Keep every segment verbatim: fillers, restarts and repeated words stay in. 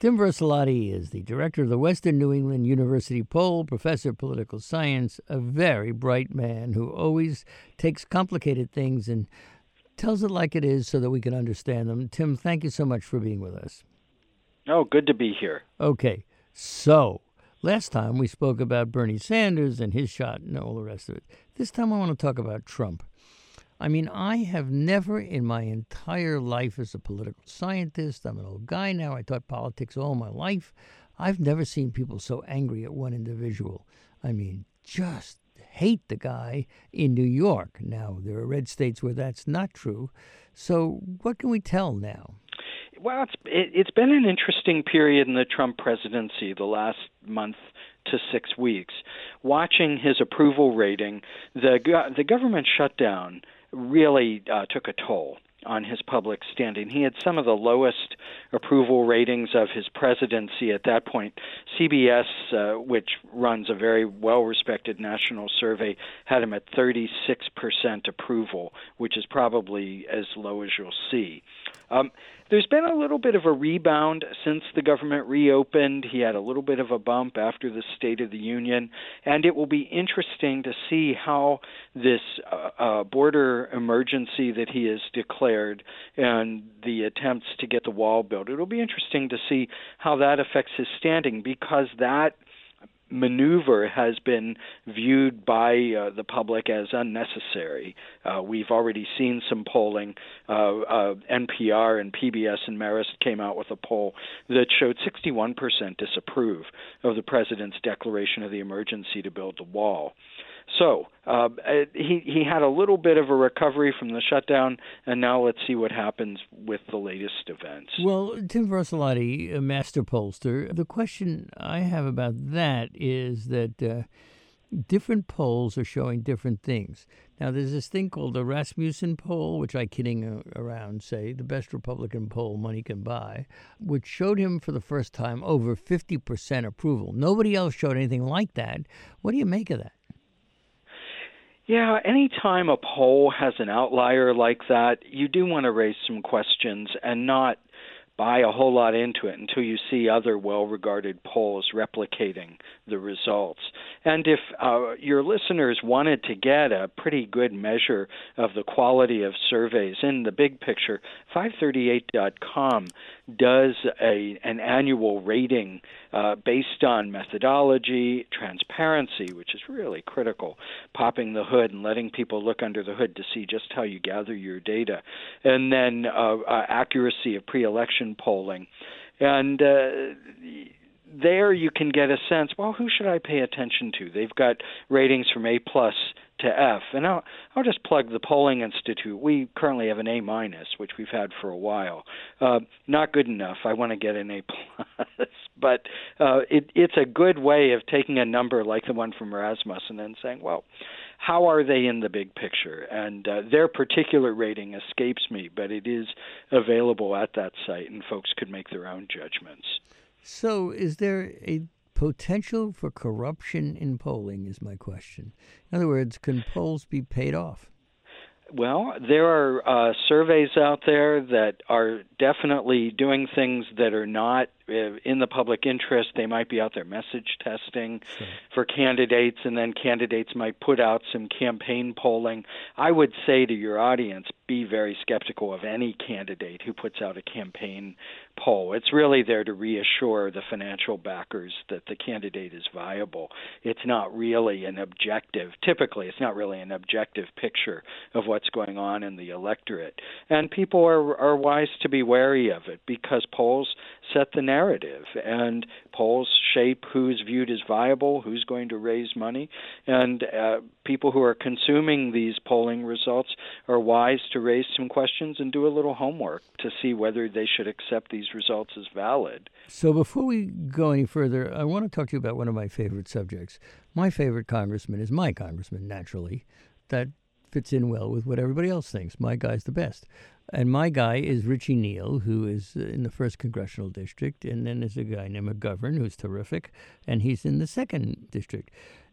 Tim Versalati is the director of the Western New England University Poll, professor of political science, a very bright man who always takes complicated things and tells it like it is so that we can understand them. Tim, thank you so much for being with us. Oh, good to be here. Okay, so last time we spoke about Bernie Sanders and his shot and all the rest of it. This time I want to talk about Trump. I mean, I have never in my entire life as a political scientist, I'm an old guy now, I taught politics all my life, I've never seen people so angry at one individual. I mean, just hate the guy in New York. Now, there are red states where that's not true. So what can we tell now? Well, it's, it, it's been an interesting period in the Trump presidency, the last month to six weeks. Watching his approval rating, the the government shutdown really uh, took a toll on his public standing. He had some of the lowest approval ratings of his presidency at that point. C B S, uh, which runs a very well-respected national survey, had him at thirty-six percent approval, which is probably as low as you'll see. Um, there's been a little bit of a rebound since the government reopened. He had a little bit of a bump after the State of the Union, and it will be interesting to see how this uh, uh, border emergency that he has declared and the attempts to get the wall built, it'll be interesting to see how that affects his standing, because that maneuver has been viewed by uh, the public as unnecessary. Uh, we've already seen some polling. Uh, uh, N P R and P B S and Marist came out with a poll that showed sixty-one percent disapprove of the president's declaration of the emergency to build the wall. So uh, he he had a little bit of a recovery from the shutdown, and now let's see what happens with the latest events. Well, Tim Versalati, a master pollster, the question I have about that is that uh, different polls are showing different things. Now, there's this thing called the Rasmussen poll, which I kidding around say, the best Republican poll money can buy, which showed him for the first time over fifty percent approval. Nobody else showed anything like that. What do you make of that? Yeah, anytime a poll has an outlier like that, you do want to raise some questions and not buy a whole lot into it until you see other well-regarded polls replicating the results. And if uh, your listeners wanted to get a pretty good measure of the quality of surveys in the big picture, five thirty-eight dot com does a an annual rating uh, based on methodology, transparency, which is really critical, popping the hood and letting people look under the hood to see just how you gather your data, and then uh, uh, accuracy of pre-election polling. And uh, there you can get a sense, well, who should I pay attention to? They've got ratings from A plus to F. And I'll, I'll just plug the Polling Institute. We currently have an A minus, which we've had for a while. Uh, not good enough. I want to get an A plus. But uh, it, it's a good way of taking a number like the one from Rasmussen and saying, well, how are they in the big picture? And uh, their particular rating escapes me, but it is available at that site, and folks could make their own judgments. So is there a potential for corruption in polling is my question. In other words, can polls be paid off? Well, there are uh, surveys out there that are definitely doing things that are not uh, in the public interest. They might be out there message testing sure. for candidates, and then candidates might put out some campaign polling. I would say to your audience, be very skeptical of any candidate who puts out a campaign poll. It's really there to reassure the financial backers that the candidate is viable. It's not really an objective, typically it's not really an objective picture of what's going on in the electorate. And people are, are wise to be wary of it because polls set the narrative, and polls shape who's viewed as viable, who's going to raise money, and uh, people who are consuming these polling results are wise to raise some questions and do a little homework to see whether they should accept these results as valid. So before we go any further, I want to talk to you about one of my favorite subjects. My favorite congressman is my congressman, naturally. That fits in well with what everybody else thinks. My guy's the best. And my guy is Richie Neal, who is in the first congressional district, and then there's a guy named McGovern, who's terrific, and he's in the second district.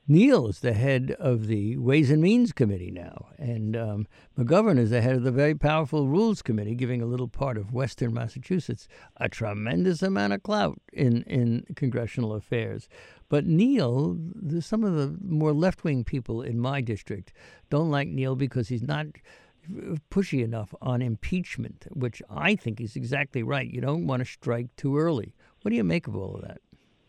Neal is the head of the Ways and Means Committee now, and um, McGovern is the head of the very powerful Rules Committee, giving a little part of Western Massachusetts a tremendous amount of clout in, in congressional affairs. But Neal, some of the more left-wing people in my district don't like Neal because he's not pushy enough on impeachment, which I think is exactly right. You don't want to strike too early. What do you make of all of that?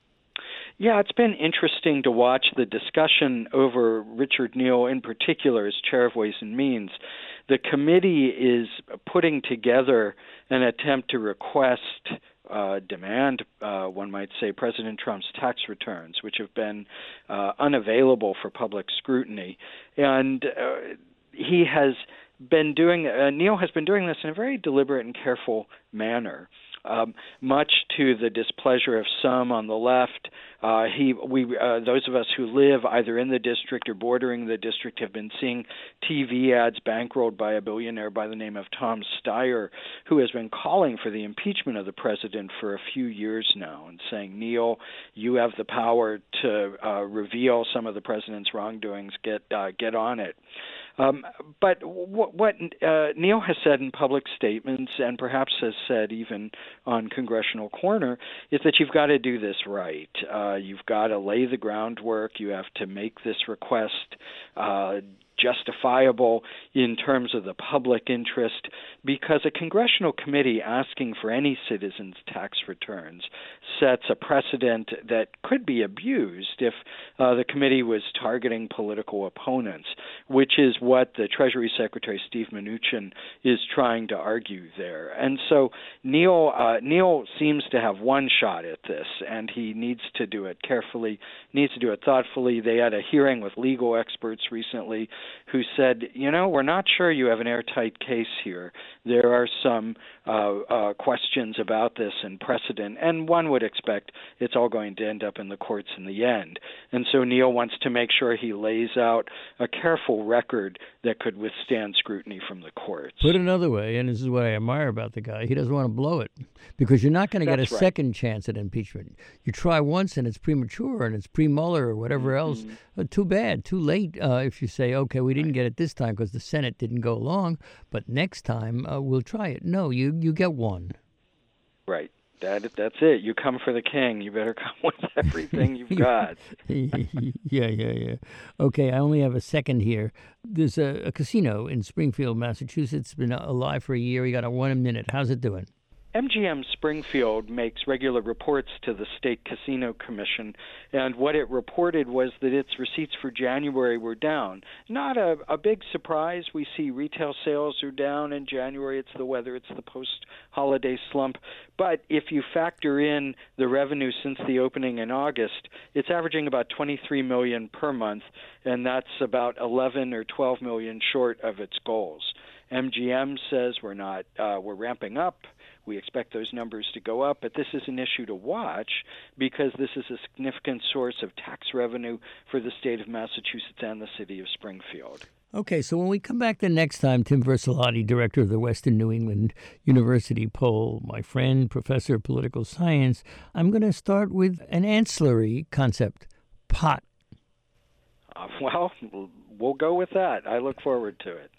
Yeah, it's been interesting to watch the discussion over Richard Neal in particular as chair of Ways and Means. The committee is putting together an attempt to request, uh, demand, uh, one might say, President Trump's tax returns, which have been uh, unavailable for public scrutiny. And uh, he has been doing, uh, Neal has been doing this in a very deliberate and careful manner. Um, much to the displeasure of some on the left, uh, he, we, uh, those of us who live either in the district or bordering the district have been seeing T V ads bankrolled by a billionaire by the name of Tom Steyer, who has been calling for the impeachment of the president for a few years now and saying, Neal, you have the power to uh, reveal some of the president's wrongdoings. Get uh, get on it. Um, but what, what uh, Neal has said in public statements, and perhaps has said even on Congressional Corner, is that you've got to do this right. Uh, you've got to lay the groundwork. You have to make this request uh, justifiable in terms of the public interest, because a congressional committee asking for any citizen's tax returns sets a precedent that could be abused if uh, the committee was targeting political opponents, which is what the Treasury Secretary Steve Mnuchin is trying to argue there. And so Neal uh, Neal seems to have one shot at this, and he needs to do it carefully, needs to do it thoughtfully. They had a hearing with legal experts recently who said, you know, we're not sure you have an airtight case here. There are some uh, uh, questions about this and precedent, and one would expect it's all going to end up in the courts in the end. And so Neal wants to make sure he lays out a careful record that could withstand scrutiny from the courts. Put another way, and this is what I admire about the guy, he doesn't want to blow it, because you're not going to get a That's right. second chance at impeachment. You try once and it's premature and it's pre-Mueller or whatever Mm-hmm. else. Uh, too bad, too late uh, if you say, okay, we didn't get it this time because the Senate didn't go along, but next time uh, we'll try it. No, you, you get one. Right. That that's it. You come for the king. You better come with everything you've got. yeah, yeah, yeah. Okay, I only have a second here. There's a, a casino in Springfield, Massachusetts. It's been alive for a year. You got a one minute. How's it doing? M G M Springfield makes regular reports to the State Casino Commission, and what it reported was that its receipts for January were down. Not a, a big surprise. We see retail sales are down in January. It's the weather. It's the post-holiday slump. But if you factor in the revenue since the opening in August, it's averaging about twenty-three million dollars per month, and that's about eleven or twelve million dollars short of its goals. M G M says we're not, uh, we're ramping up. We expect those numbers to go up, but this is an issue to watch because this is a significant source of tax revenue for the state of Massachusetts and the city of Springfield. Okay, so when we come back the next time, Tim Versilati, director of the Western New England University poll, my friend, professor of political science, I'm going to start with an ancillary concept, pot. Uh, well, we'll go with that. I look forward to it.